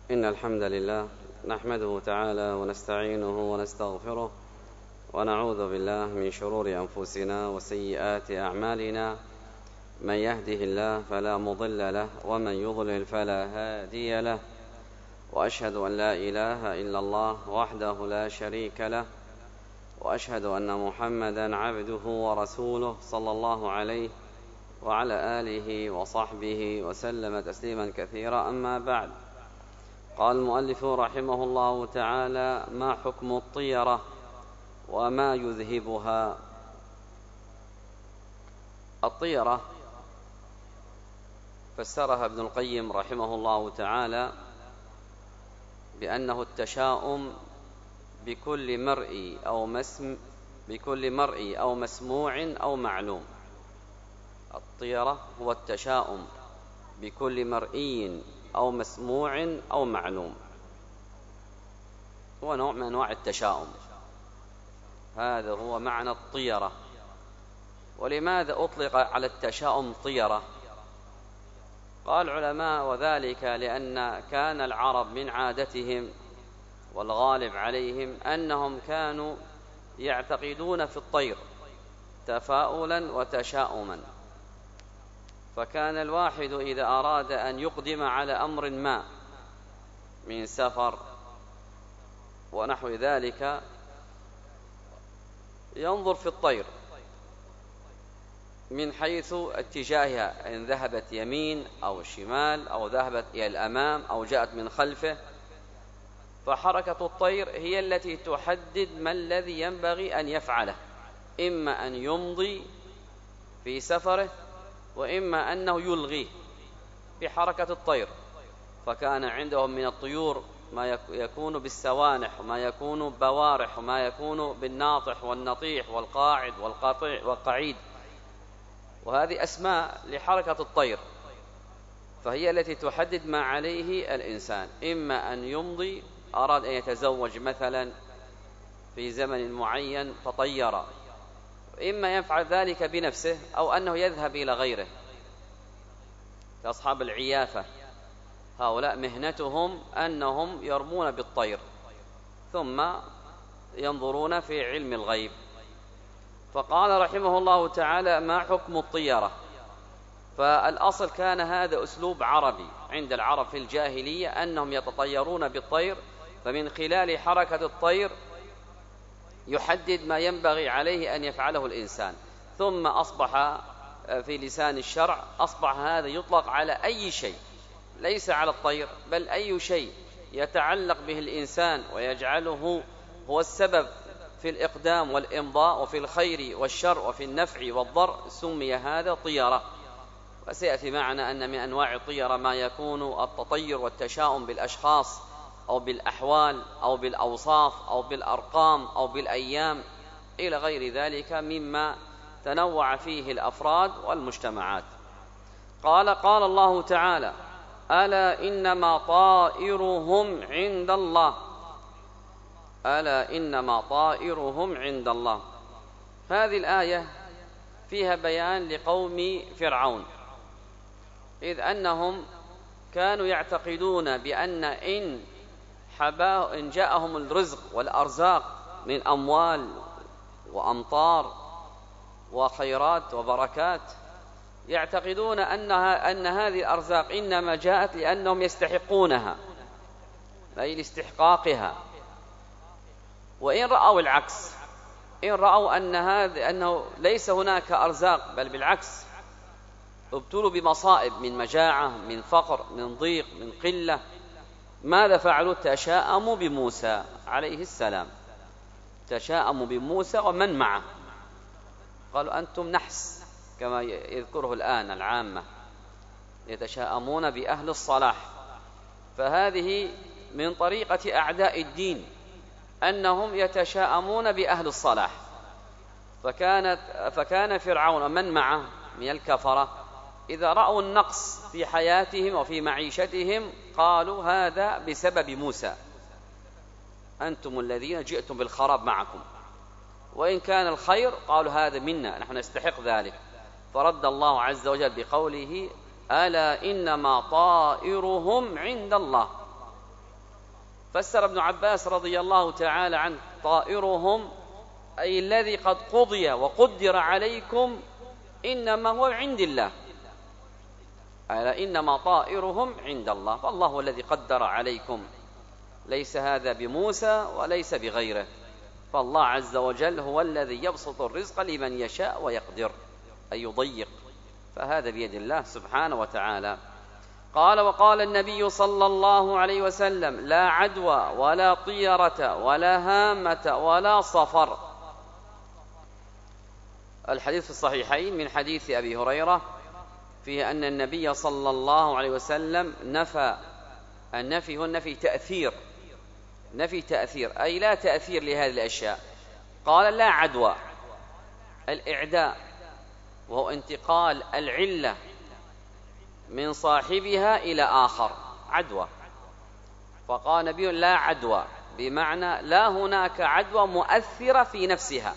إن الحمد لله نحمده تعالى ونستعينه ونستغفره ونعوذ بالله من شرور أنفسنا وسيئات أعمالنا. من يهده الله فلا مضل له ومن يضلل فلا هادي له، وأشهد أن لا إله إلا الله وحده لا شريك له، وأشهد أن محمدا عبده ورسوله صلى الله عليه وعلى آله وصحبه وسلم تسليما كثيرا. أما بعد، قال المؤلف رحمه الله تعالى: ما حكم الطيرة وما يذهبها؟ الطيرة فسرها ابن القيم رحمه الله تعالى بأنه التشاؤم بكل مرئي أو مسموع أو معلوم. الطيرة هو التشاؤم بكل مرئي أو مسموع أو معلوم، هو نوع من أنواع التشاؤم، هذا هو معنى الطيرة. ولماذا أطلق على التشاؤم طيرة؟ قال العلماء: وذلك لأن كان العرب من عادتهم والغالب عليهم أنهم كانوا يعتقدون في الطير تفاؤلا وتشاؤما، فكان الواحد إذا أراد أن يقدم على أمر ما من سفر ونحو ذلك ينظر في الطير من حيث اتجاهها، إن ذهبت يمين أو شمال أو ذهبت إلى الأمام أو جاءت من خلفه، فحركة الطير هي التي تحدد ما الذي ينبغي أن يفعله، إما أن يمضي في سفره وإما أنه يلغيه بحركة الطير. فكان عندهم من الطيور ما يكون بالسوانح، وما يكون بوارح، وما يكون بالناطح والنطيح والقاعد والقعيد، وهذه أسماء لحركة الطير، فهي التي تحدد ما عليه الإنسان، إما أن يمضي، أراد أن يتزوج مثلا في زمن معين فطير، إما يفعل ذلك بنفسه أو أنه يذهب إلى غيره، كأصحاب العيافة، هؤلاء مهنتهم أنهم يرمون بالطير ثم ينظرون في علم الغيب. فقال رحمه الله تعالى: ما حكم الطيرة؟ فالأصل كان هذا أسلوب عربي عند العرب في الجاهلية، أنهم يتطيرون بالطير، فمن خلال حركة الطير يحدد ما ينبغي عليه أن يفعله الإنسان. ثم أصبح في لسان الشرع أصبح هذا يطلق على أي شيء، ليس على الطير بل أي شيء يتعلق به الإنسان ويجعله هو السبب في الإقدام والإمضاء وفي الخير والشر وفي النفع والضر، سمي هذا طيرة. وسيأتي معنا أن من أنواع الطيرة ما يكون التطير والتشاؤم بالأشخاص أو بالأحوال أو بالأوصاف أو بالأرقام أو بالأيام إلى غير ذلك مما تنوع فيه الأفراد والمجتمعات. قال الله تعالى: ألا إنما طائرهم عند الله، ألا إنما طائرهم عند الله. هذه الآية فيها بيان لقوم فرعون، إذ أنهم كانوا يعتقدون بأن إن جاءهم الرزق والأرزاق من أموال وأمطار وخيرات وبركات، يعتقدون أن هذه الأرزاق إنما جاءت لأنهم يستحقونها، أي لاستحقاقها. وإن رأوا العكس، إن رأوا أنه ليس هناك أرزاق بل بالعكس ابتلوا بمصائب من مجاعة، من فقر، من ضيق، من قلة، ماذا فعلوا؟ تشاءموا بموسى عليه السلام، تشاءموا بموسى ومن معه، قالوا أنتم نحس، كما يذكره الآن العامة يتشاءمون بأهل الصلاح. فهذه من طريقة أعداء الدين أنهم يتشاءمون بأهل الصلاح. فكان فرعون ومن معه من الكفرة إذا رأوا النقص في حياتهم وفي معيشتهم قالوا هذا بسبب موسى، أنتم الذين جئتم بالخراب معكم، وإن كان الخير قالوا هذا منا، نحن نستحق ذلك. فرد الله عز وجل بقوله: ألا إنما طائرهم عند الله، فسر ابن عباس رضي الله تعالى عنه طائرهم أي الذي قد قضي وقدر عليكم إنما هو عند الله، ألا إنما طائرهم عند الله، فالله هو الذي قدر عليكم، ليس هذا بموسى وليس بغيره، فالله عز وجل هو الذي يبسط الرزق لمن يشاء ويقدر أن يضيق، فهذا بيد الله سبحانه وتعالى. قال: وقال النبي صلى الله عليه وسلم: لا عدوى ولا طيرة ولا هامة ولا صفر. الحديث في الصحيحين من حديث أبي هريرة فيه أن النبي صلى الله عليه وسلم نفى، النفي هو النفي تأثير، نفي تأثير أي لا تأثير لهذه الأشياء. قال: لا عدوى، الإعداء وهو انتقال العلة من صاحبها إلى آخر، عدوى. فقال نبي: لا عدوى، بمعنى لا هناك عدوى مؤثرة في نفسها،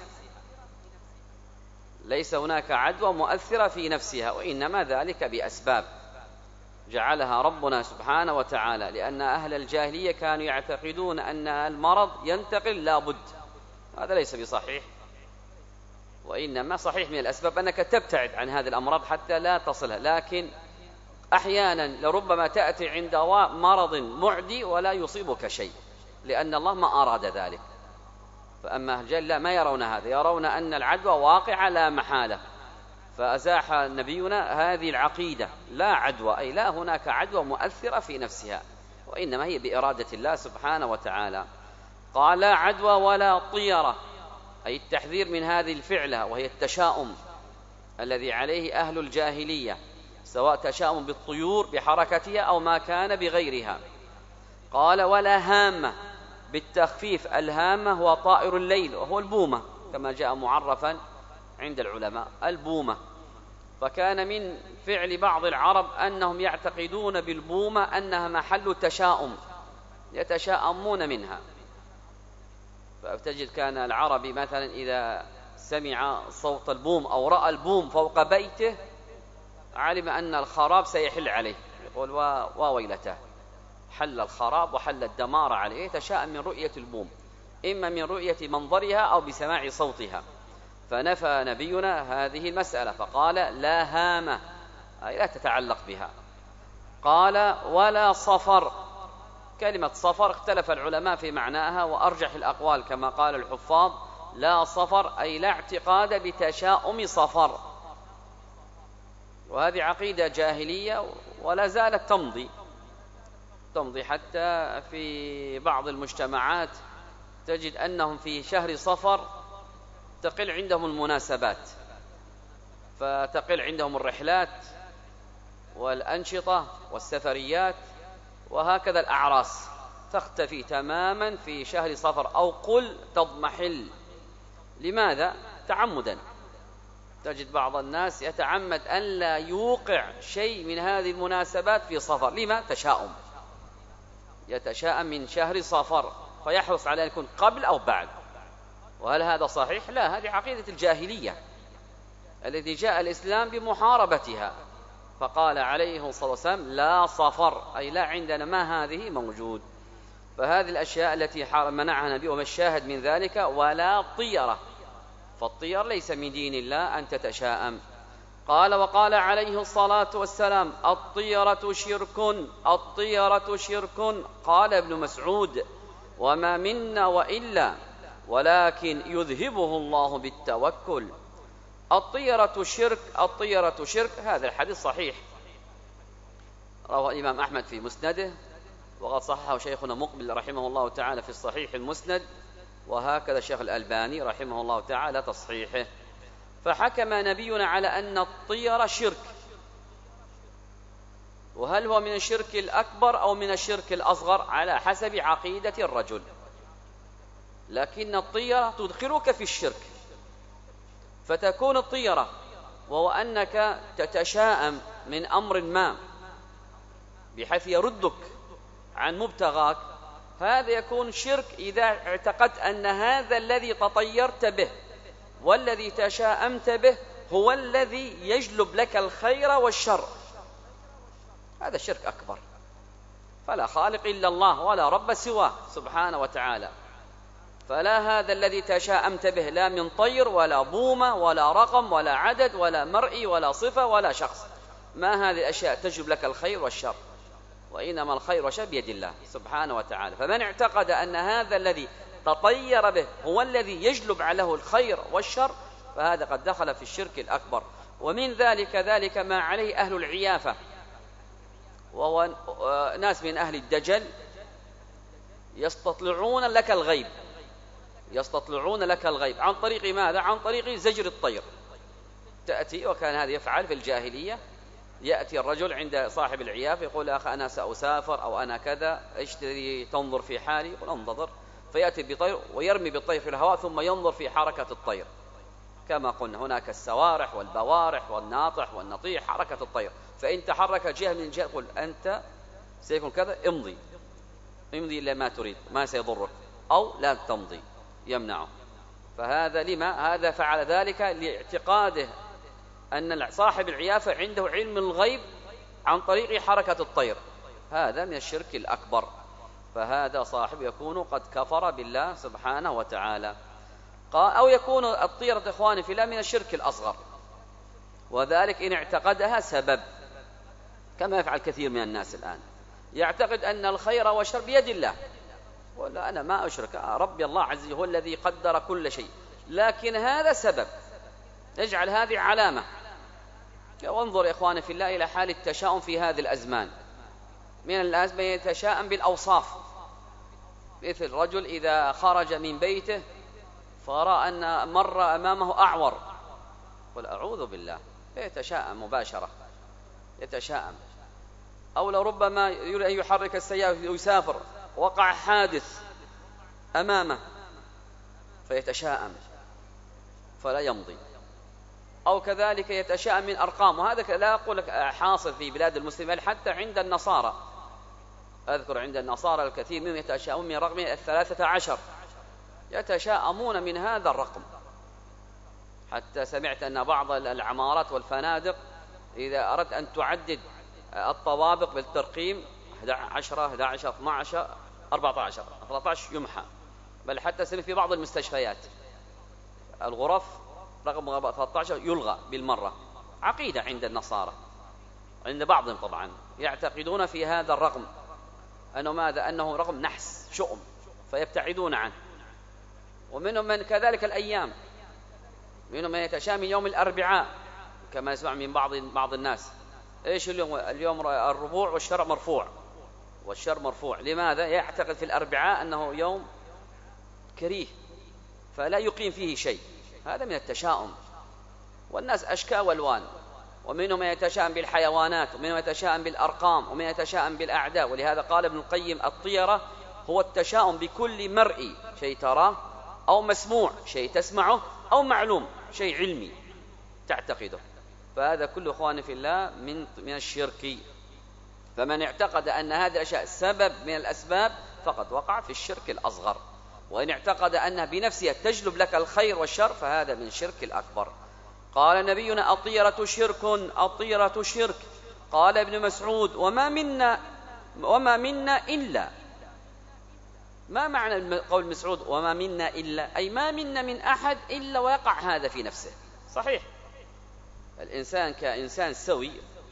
ليس هناك عدوى مؤثرة في نفسها، وإنما ذلك بأسباب جعلها ربنا سبحانه وتعالى، لأن أهل الجاهلية كانوا يعتقدون أن المرض ينتقل لا بد، هذا ليس بصحيح، وإنما صحيح من الأسباب أنك تبتعد عن هذه الأمراض حتى لا تصلها، لكن أحيانا لربما تأتي عند مرض معدي ولا يصيبك شيء، لأن الله ما أراد ذلك. فأما جل ما يرون هذا، يرون أن العدوى واقعة لا محالة، فأزاح نبينا هذه العقيدة، لا عدوى أي لا هناك عدوى مؤثرة في نفسها، وإنما هي بإرادة الله سبحانه وتعالى. قال: لا عدوى ولا طيرة، أي التحذير من هذه الفعلة وهي التشاؤم الذي عليه أهل الجاهلية، سواء تشاؤم بالطيور بحركتها أو ما كان بغيرها. قال: ولا هامة، بالتخفيف، الهامة هو طائر الليل وهو البومة كما جاء معرفا عند العلماء، البومة. فكان من فعل بعض العرب أنهم يعتقدون بالبومة أنها محل تشاؤم، يتشاءمون منها. فتجد كان العربي مثلا إذا سمع صوت البوم أو رأى البوم فوق بيته علم أن الخراب سيحل عليه، يقول: وويلته، حل الخراب وحل الدمار عليه، يتشاءم من رؤية البوم، إما من رؤية منظرها أو بسماع صوتها. فنفى نبينا هذه المسألة فقال: لا هامة، أي لا تتعلق بها. قال: ولا صفر، كلمة صفر اختلف العلماء في معناها، وأرجح الأقوال كما قال الحفاظ: لا صفر أي لا اعتقاد بتشاؤم صفر، وهذه عقيدة جاهلية ولا زالت تمضي حتى في بعض المجتمعات، تجد أنهم في شهر صفر تقل عندهم المناسبات، فتقل عندهم الرحلات والأنشطة والسفريات، وهكذا الأعراس تختفي تماما في شهر صفر، أو قل تضمحل. لماذا؟ تعمدا، تجد بعض الناس يتعمد أن لا يوقع شيء من هذه المناسبات في صفر. لما؟ تشاؤم، يتشاءم من شهر صفر فيحرص على أن يكون قبل أو بعد. وهل هذا صحيح؟ لا، هذه عقيدة الجاهلية التي جاء الإسلام بمحاربتها، فقال عليه الصلاة والسلام: لا صفر، أي لا عندنا ما هذه موجود. فهذه الأشياء التي منعها النبي، وما الشاهد من ذلك: ولا طيرة، فالطير ليس من دين الله أن تتشاءم. قال: وقال عليه الصلاة والسلام: الطيرة شرك، الطيرة شرك. قال ابن مسعود: وما منا وإلا ولكن يذهبه الله بالتوكل. الطيرة شرك، الطيرة شرك، هذا الحديث صحيح، رواه الإمام أحمد في مسنده، وقد صححه شيخنا مقبل رحمه الله تعالى في الصحيح المسند، وهكذا الشيخ الألباني رحمه الله تعالى تصحيحه. فحكم نبينا على أن الطيرة شرك، وهل هو من الشرك الأكبر أو من الشرك الأصغر على حسب عقيدة الرجل، لكن الطيرة تدخلك في الشرك، فتكون الطيرة وهو أنك تتشاءم من أمر ما بحيث يردك عن مبتغاك، هذا يكون شرك إذا اعتقدت أن هذا الذي تطيرت به والذي تشاءمت به هو الذي يجلب لك الخير والشر، هذا شرك أكبر. فلا خالق إلا الله ولا رب سواه سبحانه وتعالى. فلا هذا الذي تشاءمت به لا من طير ولا بومة ولا رقم ولا عدد ولا مرئي ولا صفة ولا شخص، ما هذه الأشياء تجلب لك الخير والشر، وإنما الخير والشر بيد الله سبحانه وتعالى. فمن اعتقد أن هذا الذي تطير به هو الذي يجلب له الخير والشر فهذا قد دخل في الشرك الأكبر. ومن ذلك ما عليه أهل العيافة، وهو ناس من أهل الدجل يستطلعون لك الغيب، يستطلعون لك الغيب عن طريق ماذا؟ عن طريق زجر الطير. تأتي، وكان هذا يفعل في الجاهلية، يأتي الرجل عند صاحب العياف يقول: أخ أنا سأسافر أو أنا كذا، اشتري تنظر في حالي؟ يقول: انتظر. فيأتي بطير ويرمي بالطير في الهواء ثم ينظر في حركة الطير، كما قلنا هناك السوارح والبوارح والناطح والنطيح، حركة الطير، فإن تحرك جهة من جهة قل أنت سيكون كذا، امضي إلى ما تريد، ما سيضرك، أو لا تمضي، يمنعه. فهذا لما؟ هذا فعل ذلك لاعتقاده أن صاحب العيافة عنده علم الغيب عن طريق حركة الطير، هذا من الشرك الأكبر. فهذا صاحب يكون قد كفر بالله سبحانه وتعالى. أو يكون الطيرة إخواني في الله من الشرك الأصغر، وذلك إن اعتقدها سبب، كما يفعل كثير من الناس الآن، يعتقد أن الخير والشر بيد الله، ولا أنا ما أشرك، ربي الله عز وجل هو الذي قدر كل شيء، لكن هذا سبب، اجعل هذه علامة. وانظر يا إخواني في الله إلى حال التشاؤم في هذه الأزمان. من الأزمان يتشاءم بالأوصاف، مثل رجل إذا خرج من بيته فرأى أن مر أمامه أعور، قل أعوذ بالله، يتشاءم مباشرة، يتشاءم. أو لربما يريد أن يحرك السيارة يسافر، وقع حادث أمامه فيتشاءم فلا يمضي. أو كذلك يتشاءم من أرقام، وهذا لا أقول لك حاصل في بلاد المسلمين، حتى عند النصارى، أذكر عند النصارى الكثير منهم يتشاءمون من رقم 13، يتشاءمون من هذا الرقم. حتى سمعت أن بعض العمارات والفنادق إذا أردت أن تعدد الطوابق بالترقيم 11 11 12 14 13 يمحى، بل حتى سمعت في بعض المستشفيات الغرف رقم 13 يلغى بالمرة. عقيدة عند النصارى، عند بعضهم طبعا، يعتقدون في هذا الرقم أنه ماذا؟ أنه رقم نحس شؤم، فيبتعدون عنه. ومنهم من كذلك الأيام، منهم من يتشاءم من يوم الأربعاء، كما يسمع من بعض الناس، إيش اليوم الربوع والشر مرفوع، والشر مرفوع. لماذا؟ يعتقد في الأربعاء أنه يوم كريه فلا يقيم فيه شيء، هذا من التشاؤم. والناس أشكال والوان، ومنهم من يتشاءم بالحيوانات، ومنهم يتشاءم بالأرقام، ومن يتشاءم بالأعداء. ولهذا قال ابن القيم: الطيرة هو التشاؤم بكل مرئي، شيء تراه، أو مسموع، شيء تسمعه، أو معلوم، شيء علمي تعتقده. فهذا كله إخواني في الله من الشرك. فمن اعتقد أن هذه الأشياء سبب من الأسباب فقد وقع في الشرك الأصغر، وإن اعتقد أنها بنفسها تجلب لك الخير والشر فهذا من الشرك الأكبر. قال نبينا: الطيرة شرك، الطيرة شرك. قال ابن مسعود: وما منا إلا. ما معنى قول مسعود وما منا إلا؟ أي ما منا من أحد إلا ويقع هذا في نفسه. صحيح، الإنسان كإنسان سوي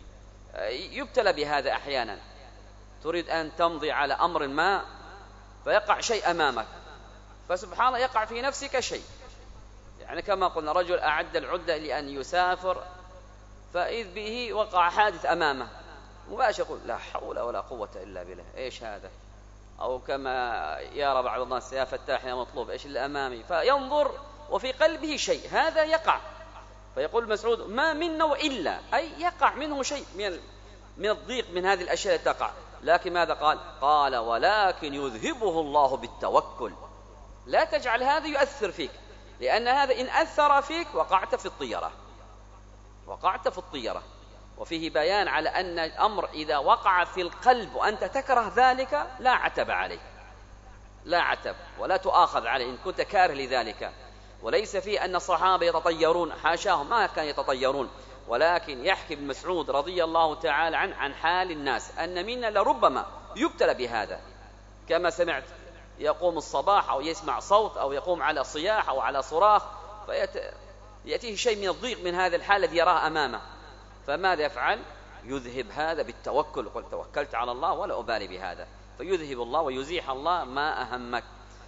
يبتلى بهذا أحيانا، تريد أن تمضي على أمر ما فيقع شيء أمامك، فسبحان الله يقع في نفسك شيء. يعني كما قلنا رجل أعد العدة لأن يسافر، فإذ به وقع حادث أمامه، مباشر يقول: لا حول ولا قوة إلا بالله، إيش هذا؟ أو كما يرى بعض الناس: يا فتاح يا مطلوب، إيش اللي أمامي؟ فينظر وفي قلبه شيء، هذا يقع. فيقول مسعود: ما منا وإلا، أي يقع منه شيء من الضيق من هذه الأشياء التي تقع. لكن ماذا قال؟ قال: ولكن يذهبه الله بالتوكل. لا تجعل هذا يؤثر فيك، لأن هذا إن أثر فيك وقعت في الطيرة، وقعت في الطيرة. وفيه بيان على أن الأمر إذا وقع في القلب وأنت تكره ذلك لا عتب عليه، لا عتب ولا تؤاخذ عليه إن كنت كاره لذلك. وليس فيه أن الصحابة يتطيرون، حاشاهم، ما كان يتطيرون. ولكن يحكي ابن مسعود رضي الله تعالى عنه عن حال الناس أن منا لربما يبتلى بهذا، كما سمعت يقوم الصباح أو يسمع صوت أو يقوم على صياح أو على صراخ فيأتيه شيء من الضيق من هذا الحال الذي يراه أمامه، فماذا يفعل؟ يذهب هذا بالتوكل، قل توكلت على الله ولا أبالي بهذا، فيذهب الله ويزيح الله ما أهمك.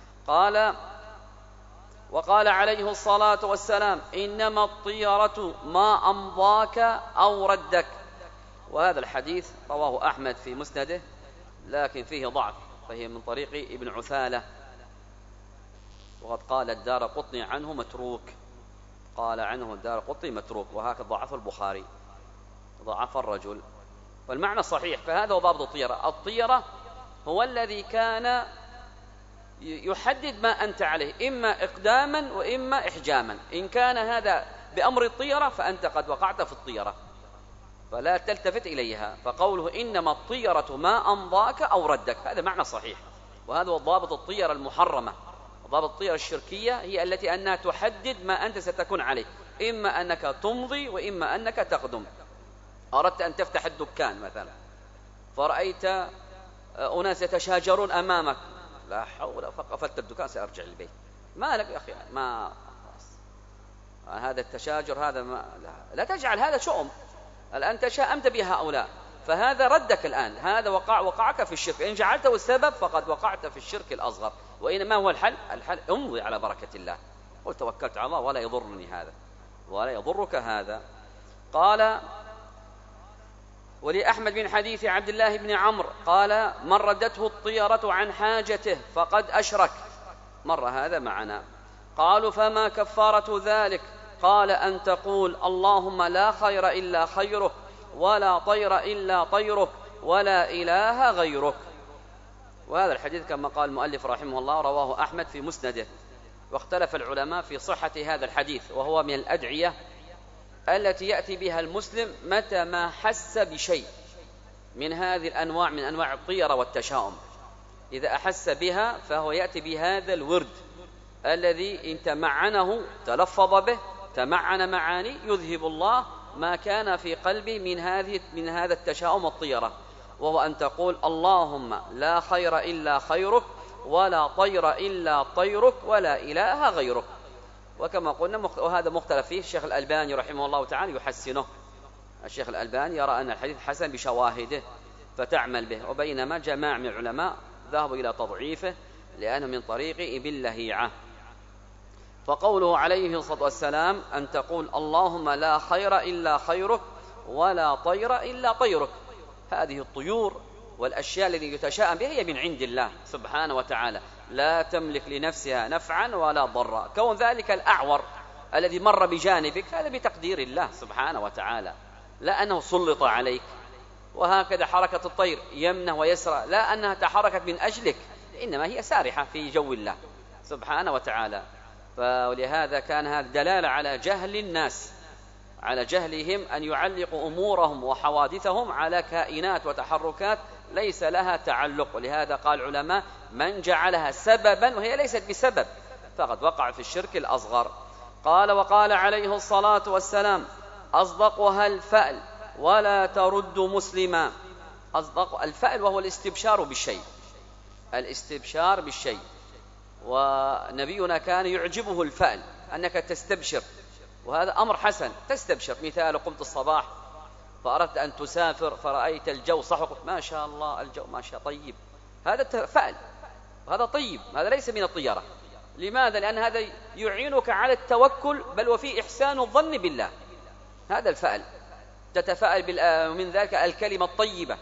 وقال عليه الصلاة والسلام: إنما الطيرة ما أمضاك أو ردك. وهذا الحديث رواه أحمد في مسنده، لكن فيه ضعف، فهي من طريق ابن عثالة، وقد قال الدارقطني عنه متروك، قال عنه الدارقطني متروك، وهكذا ضعف البخاري، ضعف الرجل، والمعنى صحيح. فهذا هو ضابط الطيرة. الطيرة هو الذي كان يحدد ما أنت عليه، إما إقداما وإما إحجاما. إن كان هذا بأمر الطيرة فأنت قد وقعت في الطيرة، فلا تلتفت إليها. فقوله إنما الطيرة ما أمضاك أو ردك، هذا معنى صحيح، وهذا هو ضابط الطيرة المحرمة. ضابط الطيرة الشركية هي التي أنها تحدد ما أنت ستكون عليه، إما أنك تمضي وإما أنك تقدم. أردت أن تفتح الدكان مثلا، فرأيت أناس يتشاجرون أمامك، لا حول، فقفلت الدكان سأرجع للبيت. ما لك يا أخي، ما هذا التشاجر، هذا ما لا تجعل هذا شؤم. الآن تشاءمت بهؤلاء، فهذا ردك الآن، هذا وقعك في الشرك. إن جعلته السبب فقد وقعت في الشرك الأصغر. وإنما هو الحل امضي على بركة الله، قل توكلت على الله ولا يضرني هذا ولا يضرك هذا. قال: ولأحمد من حديث عبد الله بن عمرو قال: من ردته الطيرة عن حاجته فقد أشرك. مر هذا معنا. قالوا: فما كفارة ذلك؟ قال: أن تقول اللهم لا خير إلا خيرك، ولا طير إلا طيرك، ولا إله غيرك. وهذا الحديث كما قال المؤلف رحمه الله رواه أحمد في مسنده. واختلف العلماء في صحة هذا الحديث، وهو من الأدعية التي يأتي بها المسلم متى ما حس بشيء من هذه الأنواع، من أنواع الطيرة والتشاؤم. إذا أحس بها فهو يأتي بهذا الورد الذي إن تمعنه تلفظ به، تمعن معاني، يذهب الله ما كان في قلبه من هذا التشاؤم والطيرة، وهو أن تقول اللهم لا خير إلا خيرك، ولا طير إلا طيرك، ولا إله غيرك. وكما قلنا وهذا مختلف فيه، الشيخ الألباني رحمه الله تعالى يحسنه. الشيخ الألباني يرى أن الحديث حسن بشواهده فتعمل به، وبينما جماعة من العلماء ذهبوا إلى تضعيفه لأنه من طريق ابن لهيعة. فقوله عليه الصلاة والسلام أن تقول اللهم لا خير إلا خيرك، ولا طير إلا طيرك، هذه الطيور والأشياء التي يتشاءم بها هي من عند الله سبحانه وتعالى، لا تملك لنفسها نفعا ولا ضرا. كون ذلك الأعور الذي مر بجانبك هذا بتقدير الله سبحانه وتعالى، لا أنه سلط عليك. وهكذا حركة الطير يمنة ويسرى، لا أنها تحركت من أجلك، إنما هي سارحة في جو الله سبحانه وتعالى. ولهذا كان هذا دلالة على جهل الناس، على جهلهم أن يعلقوا أمورهم وحوادثهم على كائنات وتحركات ليس لها تعلق. ولهذا قال العلماء من جعلها سببا وهي ليست بسبب فقد وقع في الشرك الأصغر. قال: وقال عليه الصلاة والسلام أصدقها الفأل ولا ترد مسلما. أصدق الفأل وهو الاستبشار بالشيء، الاستبشار بالشيء. ونبينا كان يعجبه الفأل، أنك تستبشر، وهذا أمر حسن، تستبشر. مثال: قمت الصباح فأردت أن تسافر فرأيت الجو صح، وقلت ما شاء الله الجو ما شاء طيب، هذا فأل، هذا طيب، هذا ليس من الطيرة. لماذا؟ لأن هذا يعينك على التوكل، بل وفي إحسان الظن بالله، هذا الفأل. تتفاءل من ذلك الكلمة الطيبة.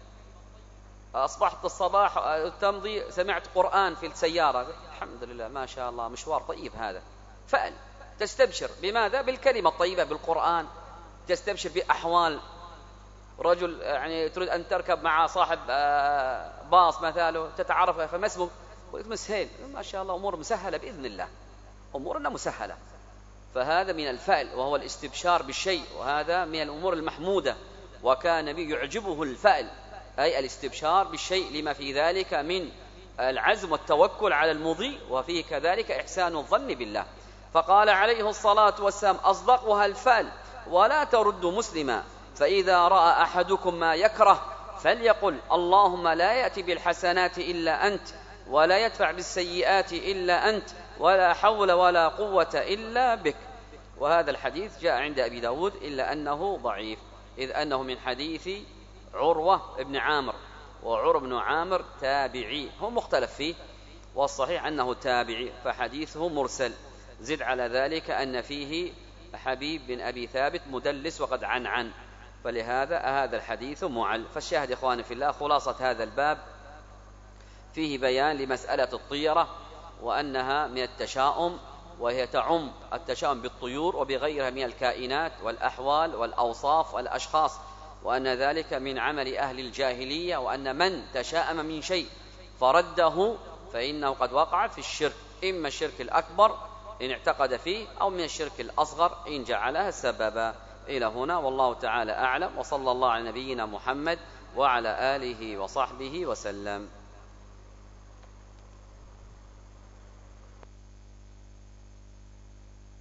أصبحت الصباح تمضي، سمعت قرآن في السيارة، الحمد لله ما شاء الله مشوار طيب، هذا فأل. تستبشر بماذا؟ بالكلمة الطيبة، بالقرآن. تستبشر بأحوال رجل يعني تريد أن تركب مع صاحب باص مثاله، تتعرف فما اسمه، واسمه سهيل، ما شاء الله أمور مسهلة بإذن الله، أمورنا مسهلة. فهذا من الفأل وهو الاستبشار بالشيء، وهذا من الأمور المحمودة. وكان النبي يعجبه الفأل، أي الاستبشار بالشيء، لما في ذلك من العزم والتوكل على المضي، وفيه كذلك إحسان الظن بالله. فقال عليه الصلاة والسلام أصدقها الفأل ولا ترد مسلما، فإذا رأى أحدكم ما يكره فليقل اللهم لا يأتي بالحسنات إلا أنت، ولا يدفع بالسيئات إلا أنت، ولا حول ولا قوة إلا بك. وهذا الحديث جاء عند أبي داود إلا أنه ضعيف، إذ أنه من حديث عروة بن عامر، وعروة بن عامر تابعي، هو مختلف فيه، والصحيح أنه تابعي فحديثه مرسل. زد على ذلك أن فيه حبيب بن أبي ثابت مدلس وقد عنعن، فلهذا هذا الحديث معل. فالشاهد إخواني في الله، خلاصة هذا الباب فيه بيان لمسألة الطيرة، وأنها من التشاؤم، وهي تعم التشاؤم بالطيور وبغيرها من الكائنات والأحوال والأوصاف والأشخاص، وأن ذلك من عمل أهل الجاهلية، وأن من تشاءم من شيء فرده فإنه قد وقع في الشرك، إما الشرك الأكبر إن اعتقد فيه، أو من الشرك الأصغر إن جعلها سببا. إلى هنا والله تعالى أعلم، وصلى الله على نبينا محمد وعلى آله وصحبه وسلم.